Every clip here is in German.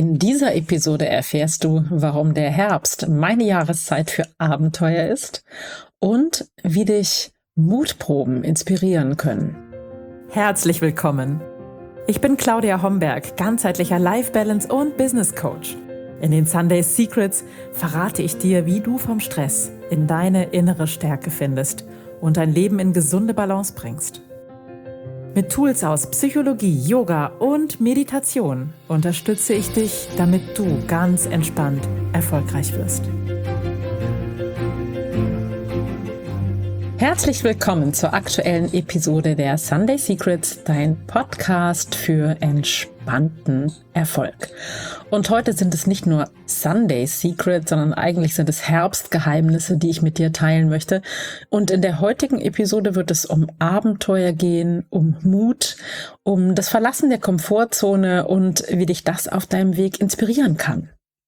In dieser Episode erfährst du, warum der Herbst meine Jahreszeit für Abenteuer ist und wie dich Mutproben inspirieren können. Herzlich willkommen. Ich bin Claudia Homberg, ganzheitlicher Life Balance und Business Coach. In den Sunday Secrets verrate ich dir, wie du vom Stress in deine innere Stärke findest und dein Leben in gesunde Balance bringst. Mit Tools aus Psychologie, Yoga und Meditation unterstütze ich dich, damit du ganz entspannt erfolgreich wirst. Herzlich willkommen zur aktuellen Episode der Sunday Secrets, dein Podcast für entspannten Erfolg. Und heute sind es nicht nur Sunday Secrets, sondern eigentlich sind es Herbstgeheimnisse, die ich mit dir teilen möchte. Und in der heutigen Episode wird es um Abenteuer gehen, um Mut, um das Verlassen der Komfortzone und wie dich das auf deinem Weg inspirieren kann.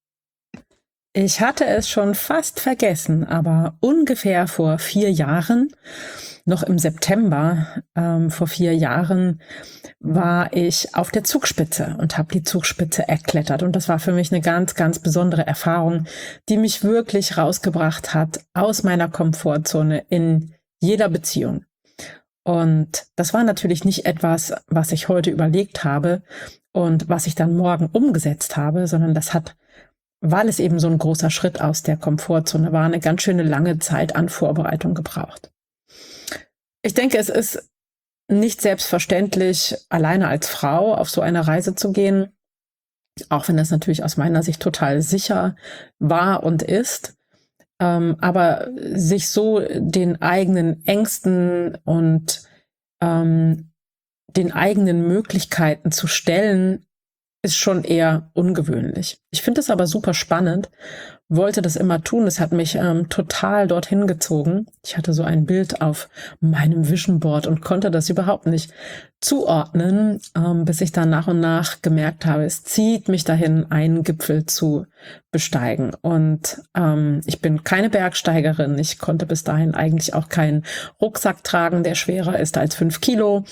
Ich hatte es schon fast vergessen, aber ungefähr vor 4 Jahren, noch im September vor 4 Jahren, war ich auf der Zugspitze und habe die Zugspitze erklettert. Und das war für mich eine ganz, ganz besondere Erfahrung, die mich wirklich rausgebracht hat aus meiner Komfortzone in jeder Beziehung. Und das war natürlich nicht etwas, was ich heute überlegt habe und was ich dann morgen umgesetzt habe, sondern das hat, weil es eben so ein großer Schritt aus der Komfortzone war, eine ganz schöne lange Zeit an Vorbereitung gebraucht. Ich denke, es ist nicht selbstverständlich, alleine als Frau auf so eine Reise zu gehen, auch wenn das natürlich aus meiner Sicht total sicher war und ist. Aber sich so den eigenen Ängsten und den eigenen Möglichkeiten zu stellen, ist schon eher ungewöhnlich. Ich finde es aber super spannend, wollte das immer tun. Es hat mich total dorthin gezogen. Ich hatte so ein Bild auf meinem Vision Board und konnte das überhaupt nicht zuordnen, bis ich dann nach und nach gemerkt habe, es zieht mich dahin, einen Gipfel zu besteigen. Und ich bin keine Bergsteigerin. Ich konnte bis dahin eigentlich auch keinen Rucksack tragen, der schwerer ist als 5 Kilo.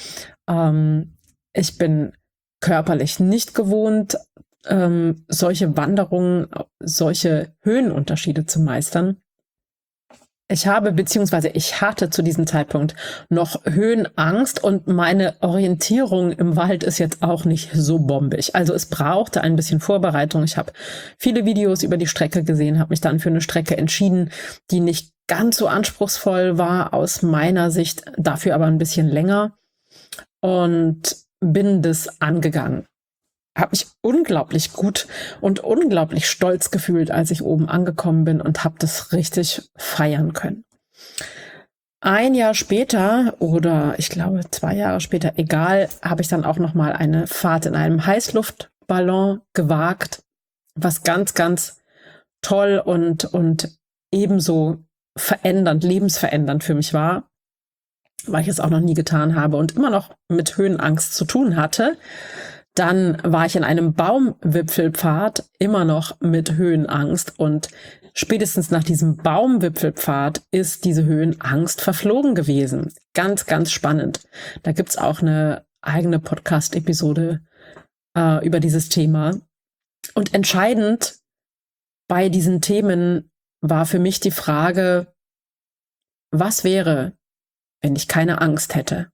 Ich bin körperlich nicht gewohnt, solche Wanderungen, solche Höhenunterschiede zu meistern. Ich hatte zu diesem Zeitpunkt noch Höhenangst und meine Orientierung im Wald ist jetzt auch nicht so bombig. Also es brauchte ein bisschen Vorbereitung. Ich habe viele Videos über die Strecke gesehen, habe mich dann für eine Strecke entschieden, die nicht ganz so anspruchsvoll war aus meiner Sicht, dafür aber ein bisschen länger und bin das angegangen. Habe mich unglaublich gut und unglaublich stolz gefühlt, als ich oben angekommen bin und habe das richtig feiern können. 1 Jahr später oder ich glaube 2 Jahre später, egal, habe ich dann auch noch mal eine Fahrt in einem Heißluftballon gewagt, was ganz, ganz toll und ebenso lebensverändernd für mich war, weil ich es auch noch nie getan habe und immer noch mit Höhenangst zu tun hatte. Dann war ich in einem Baumwipfelpfad, immer noch mit Höhenangst und spätestens nach diesem Baumwipfelpfad ist diese Höhenangst verflogen gewesen. Ganz, ganz spannend. Da gibt's auch eine eigene Podcast-Episode über dieses Thema. Und entscheidend bei diesen Themen war für mich die Frage, was wäre, wenn ich keine Angst hätte?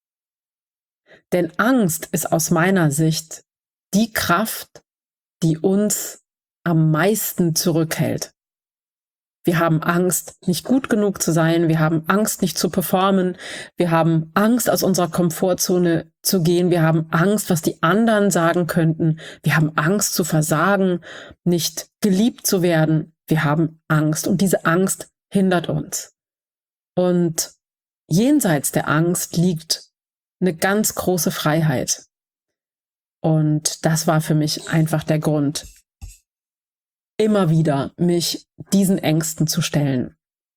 Denn Angst ist aus meiner Sicht die Kraft, die uns am meisten zurückhält. Wir haben Angst, nicht gut genug zu sein. Wir haben Angst, nicht zu performen. Wir haben Angst, aus unserer Komfortzone zu gehen. Wir haben Angst, was die anderen sagen könnten. Wir haben Angst zu versagen, nicht geliebt zu werden. Wir haben Angst und diese Angst hindert uns. Und jenseits der Angst liegt eine ganz große Freiheit. Und das war für mich einfach der Grund, immer wieder mich diesen Ängsten zu stellen.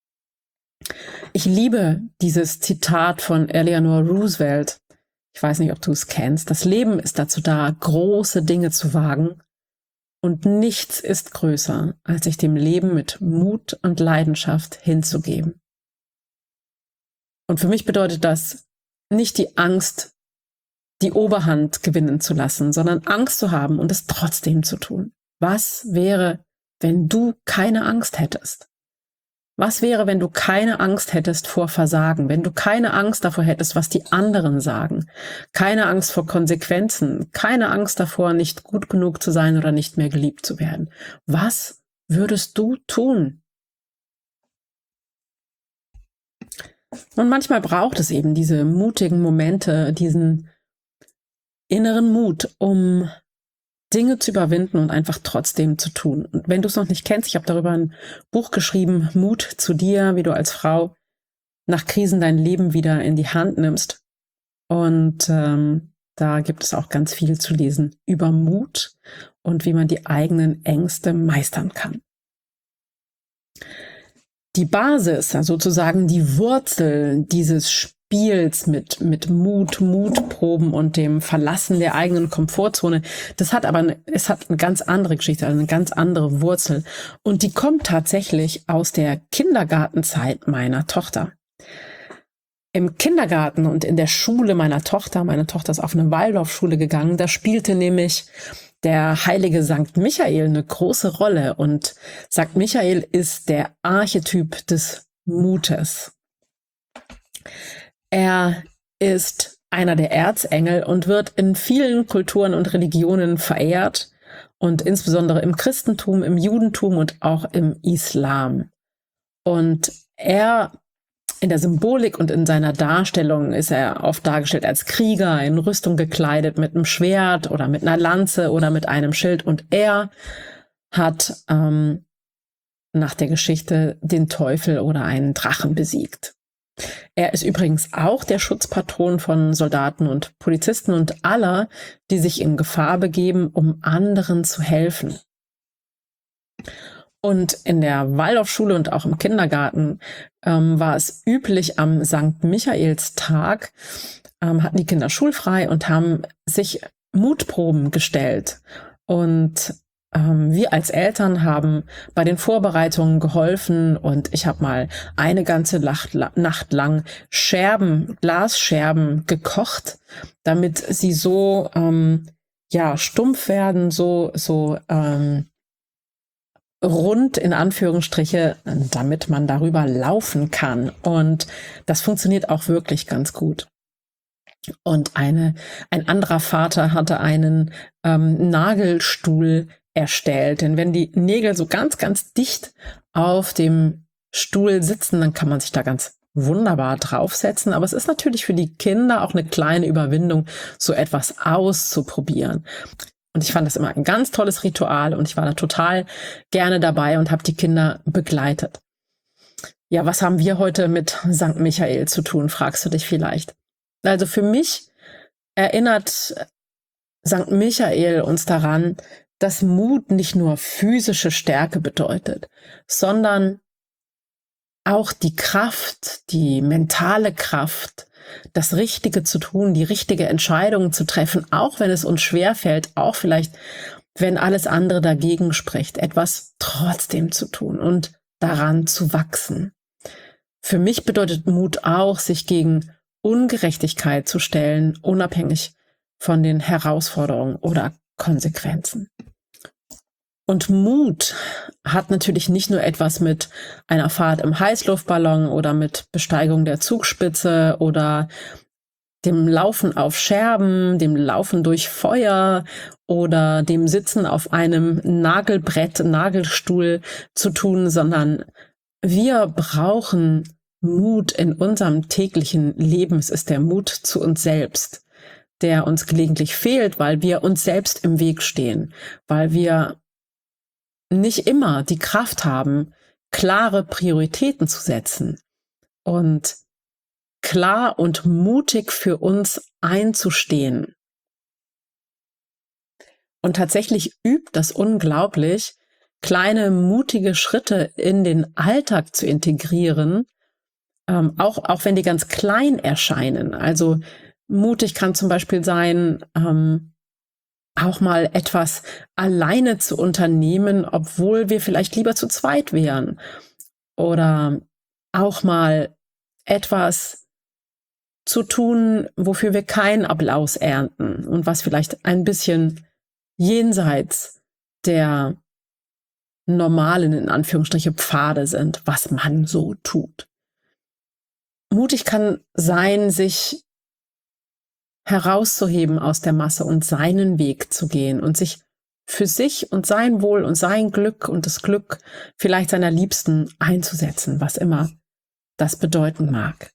Ich liebe dieses Zitat von Eleanor Roosevelt. Ich weiß nicht, ob du es kennst. Das Leben ist dazu da, große Dinge zu wagen. Und nichts ist größer, als sich dem Leben mit Mut und Leidenschaft hinzugeben. Und für mich bedeutet das nicht die Angst, die Oberhand gewinnen zu lassen, sondern Angst zu haben und es trotzdem zu tun. Was wäre, wenn du keine Angst hättest? Was wäre, wenn du keine Angst hättest vor Versagen, wenn du keine Angst davor hättest, was die anderen sagen, keine Angst vor Konsequenzen, keine Angst davor, nicht gut genug zu sein oder nicht mehr geliebt zu werden? Was würdest du tun? Und manchmal braucht es eben diese mutigen Momente, diesen inneren Mut, um Dinge zu überwinden und einfach trotzdem zu tun. Und wenn du es noch nicht kennst, ich habe darüber ein Buch geschrieben, Mut zu dir, wie du als Frau nach Krisen dein Leben wieder in die Hand nimmst. Und da gibt es auch ganz viel zu lesen über Mut und wie man die eigenen Ängste meistern kann. Die Basis, also sozusagen die Wurzel dieses Spiels mit Mut, Mutproben und dem Verlassen der eigenen Komfortzone, es hat eine ganz andere Geschichte, also eine ganz andere Wurzel. Und die kommt tatsächlich aus der Kindergartenzeit meiner Tochter. Im Kindergarten und in der Schule meiner Tochter ist auf eine Waldorfschule gegangen, da spielte nämlich der heilige Sankt Michael eine große Rolle. Und Sankt Michael ist der Archetyp des Mutes. Er ist einer der Erzengel und wird in vielen Kulturen und Religionen verehrt und insbesondere im Christentum, im Judentum und auch im Islam. Und er in der Symbolik und in seiner Darstellung ist er oft dargestellt als Krieger, in Rüstung gekleidet, mit einem Schwert oder mit einer Lanze oder mit einem Schild. Und er hat nach der Geschichte den Teufel oder einen Drachen besiegt. Er ist übrigens auch der Schutzpatron von Soldaten und Polizisten und aller, die sich in Gefahr begeben, um anderen zu helfen. Und in der Waldorfschule und auch im Kindergarten war es üblich, am Sankt Michaelstag hatten die Kinder schulfrei und haben sich Mutproben gestellt. Und wir als Eltern haben bei den Vorbereitungen geholfen und ich habe mal eine ganze Nacht lang Glasscherben gekocht, damit sie so stumpf werden, so rund in Anführungsstriche, damit man darüber laufen kann. Und das funktioniert auch wirklich ganz gut. Und ein anderer Vater hatte einen Nagelstuhl erstellt. Denn wenn die Nägel so ganz, ganz dicht auf dem Stuhl sitzen, dann kann man sich da ganz wunderbar draufsetzen. Aber es ist natürlich für die Kinder auch eine kleine Überwindung, so etwas auszuprobieren. Und ich fand das immer ein ganz tolles Ritual und ich war da total gerne dabei und habe die Kinder begleitet. Ja, was haben wir heute mit Sankt Michael zu tun, fragst du dich vielleicht. Also für mich erinnert Sankt Michael uns daran, dass Mut nicht nur physische Stärke bedeutet, sondern auch die Kraft, die mentale Kraft, das Richtige zu tun, die richtige Entscheidung zu treffen, auch wenn es uns schwerfällt, auch vielleicht, wenn alles andere dagegen spricht, etwas trotzdem zu tun und daran zu wachsen. Für mich bedeutet Mut auch, sich gegen Ungerechtigkeit zu stellen, unabhängig von den Herausforderungen oder Konsequenzen. Und Mut hat natürlich nicht nur etwas mit einer Fahrt im Heißluftballon oder mit Besteigung der Zugspitze oder dem Laufen auf Scherben, dem Laufen durch Feuer oder dem Sitzen auf einem Nagelstuhl zu tun, sondern wir brauchen Mut in unserem täglichen Leben. Es ist der Mut zu uns selbst, der uns gelegentlich fehlt, weil wir uns selbst im Weg stehen, weil wir nicht immer die Kraft haben, klare Prioritäten zu setzen und klar und mutig für uns einzustehen. Und tatsächlich übt das unglaublich, kleine mutige Schritte in den Alltag zu integrieren, auch wenn die ganz klein erscheinen. Also mutig kann zum Beispiel sein, auch mal etwas alleine zu unternehmen, obwohl wir vielleicht lieber zu zweit wären. Oder auch mal etwas zu tun, wofür wir keinen Applaus ernten und was vielleicht ein bisschen jenseits der normalen, in Anführungsstriche, Pfade sind, was man so tut. Mutig kann sein, sich herauszuheben aus der Masse und seinen Weg zu gehen und sich für sich und sein Wohl und sein Glück und das Glück vielleicht seiner Liebsten einzusetzen, was immer das bedeuten mag.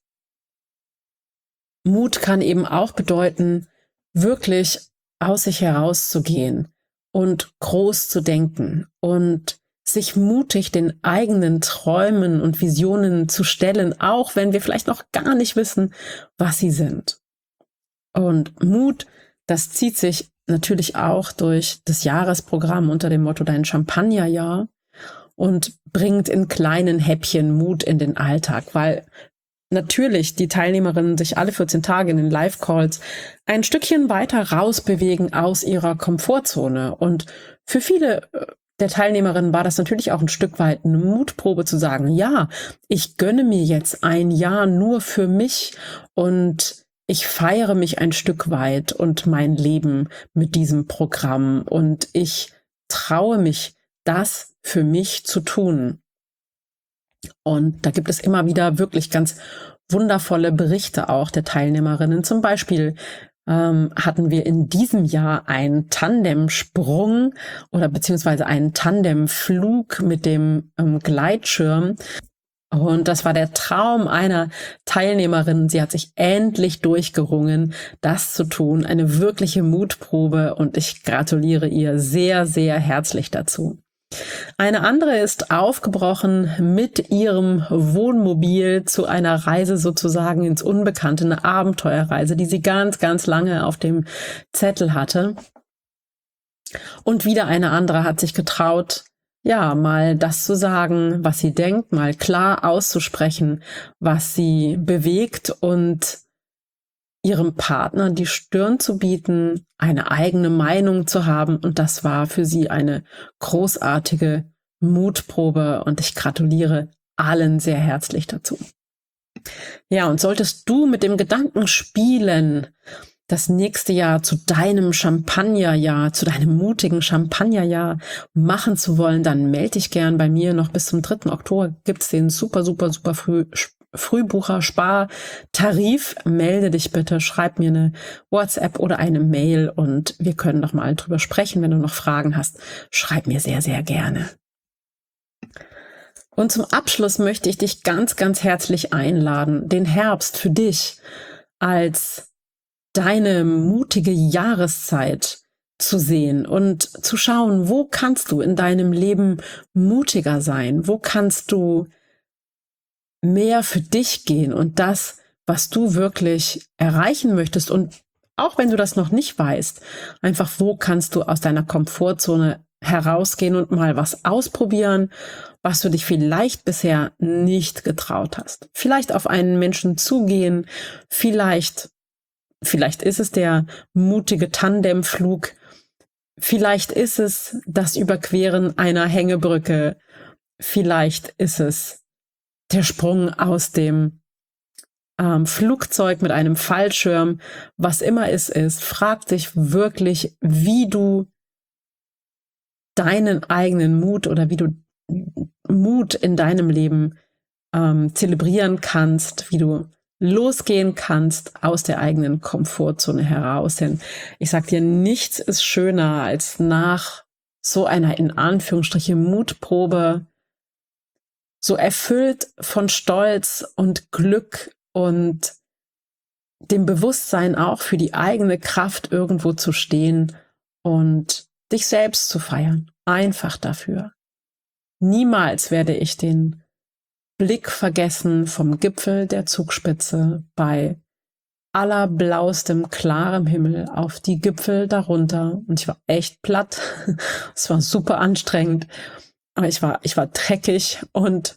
Mut kann eben auch bedeuten, wirklich aus sich herauszugehen und groß zu denken und sich mutig den eigenen Träumen und Visionen zu stellen, auch wenn wir vielleicht noch gar nicht wissen, was sie sind. Und Mut, das zieht sich natürlich auch durch das Jahresprogramm unter dem Motto Dein Champagnerjahr und bringt in kleinen Häppchen Mut in den Alltag, weil natürlich die Teilnehmerinnen sich alle 14 Tage in den Live-Calls ein Stückchen weiter rausbewegen aus ihrer Komfortzone. Und für viele der Teilnehmerinnen war das natürlich auch ein Stück weit eine Mutprobe zu sagen, ja, ich gönne mir jetzt ein Jahr nur für mich und ich feiere mich ein Stück weit und mein Leben mit diesem Programm und ich traue mich, das für mich zu tun. Und da gibt es immer wieder wirklich ganz wundervolle Berichte auch der Teilnehmerinnen. Zum Beispiel hatten wir in diesem Jahr einen Tandemsprung oder beziehungsweise einen Tandemflug mit dem Gleitschirm. Und das war der Traum einer Teilnehmerin. Sie hat sich endlich durchgerungen, das zu tun. Eine wirkliche Mutprobe und ich gratuliere ihr sehr, sehr herzlich dazu. Eine andere ist aufgebrochen mit ihrem Wohnmobil zu einer Reise sozusagen ins Unbekannte, eine Abenteuerreise, die sie ganz, ganz lange auf dem Zettel hatte. Und wieder eine andere hat sich getraut, ja, mal das zu sagen, was sie denkt, mal klar auszusprechen, was sie bewegt und ihrem Partner die Stirn zu bieten, eine eigene Meinung zu haben. Und das war für sie eine großartige Mutprobe und ich gratuliere allen sehr herzlich dazu. Ja, und solltest du mit dem Gedanken spielen, das nächste Jahr zu deinem Champagnerjahr, zu deinem mutigen Champagnerjahr machen zu wollen, dann melde dich gern bei mir. Noch bis zum 3. Oktober gibt es den super Frühbucher-Spartarif. Melde dich bitte, schreib mir eine WhatsApp oder eine Mail und wir können noch mal drüber sprechen. Wenn du noch Fragen hast, schreib mir sehr, sehr gerne. Und zum Abschluss möchte ich dich ganz, ganz herzlich einladen, den Herbst für dich als deine mutige Jahreszeit zu sehen und zu schauen, wo kannst du in deinem Leben mutiger sein? Wo kannst du mehr für dich gehen und das, was du wirklich erreichen möchtest? Und auch wenn du das noch nicht weißt, einfach wo kannst du aus deiner Komfortzone herausgehen und mal was ausprobieren, was du dich vielleicht bisher nicht getraut hast. Vielleicht auf einen Menschen zugehen, vielleicht ist es der mutige Tandemflug, vielleicht ist es das Überqueren einer Hängebrücke, vielleicht ist es der Sprung aus dem Flugzeug mit einem Fallschirm, was immer es ist. Frag dich wirklich, wie du deinen eigenen Mut oder wie du Mut in deinem Leben zelebrieren kannst, wie du losgehen kannst aus der eigenen Komfortzone heraus. Denn ich sag dir, nichts ist schöner, als nach so einer in Anführungsstrichen Mutprobe so erfüllt von Stolz und Glück und dem Bewusstsein auch für die eigene Kraft irgendwo zu stehen und dich selbst zu feiern. Einfach dafür. Niemals werde ich den Blick vergessen vom Gipfel der Zugspitze bei allerblaustem, klarem Himmel auf die Gipfel darunter. Und ich war echt platt. Es war super anstrengend. Aber ich war dreckig und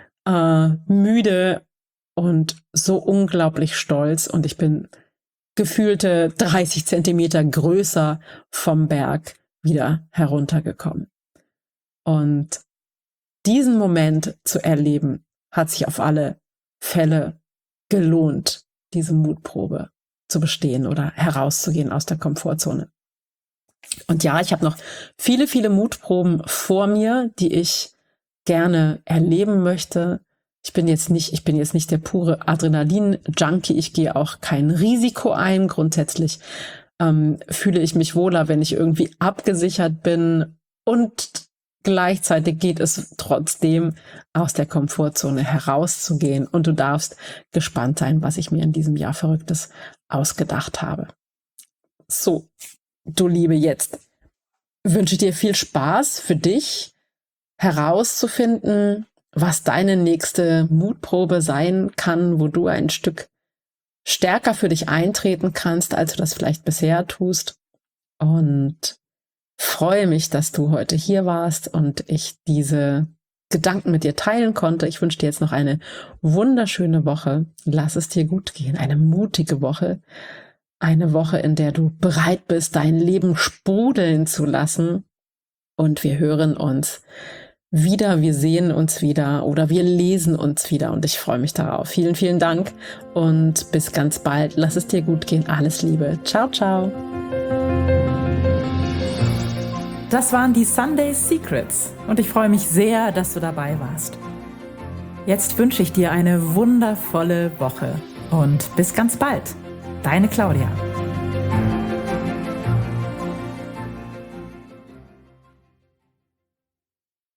müde und so unglaublich stolz. Und ich bin gefühlte 30 Zentimeter größer vom Berg wieder heruntergekommen. Und diesen Moment zu erleben, hat sich auf alle Fälle gelohnt. diese Mutprobe zu bestehen oder herauszugehen aus der Komfortzone. Und ja, ich habe noch viele, viele Mutproben vor mir, die ich gerne erleben möchte. Ich bin jetzt nicht der pure Adrenalin-Junkie. Ich gehe auch kein Risiko ein. Grundsätzlich fühle ich mich wohler, wenn ich irgendwie abgesichert bin. Und gleichzeitig geht es trotzdem, aus der Komfortzone herauszugehen. Und du darfst gespannt sein, was ich mir in diesem Jahr Verrücktes ausgedacht habe. So, du Liebe, jetzt wünsche ich dir viel Spaß für dich, herauszufinden, was deine nächste Mutprobe sein kann, wo du ein Stück stärker für dich eintreten kannst, als du das vielleicht bisher tust. Und freue mich, dass du heute hier warst und ich diese Gedanken mit dir teilen konnte. Ich wünsche dir jetzt noch eine wunderschöne Woche. Lass es dir gut gehen, eine mutige Woche. Eine Woche, in der du bereit bist, dein Leben sprudeln zu lassen. Und wir hören uns wieder, wir sehen uns wieder oder wir lesen uns wieder. Und ich freue mich darauf. Vielen, vielen Dank und bis ganz bald. Lass es dir gut gehen. Alles Liebe. Ciao, ciao. Das waren die Sunday Secrets und ich freue mich sehr, dass du dabei warst. Jetzt wünsche ich dir eine wundervolle Woche und bis ganz bald. Deine Claudia.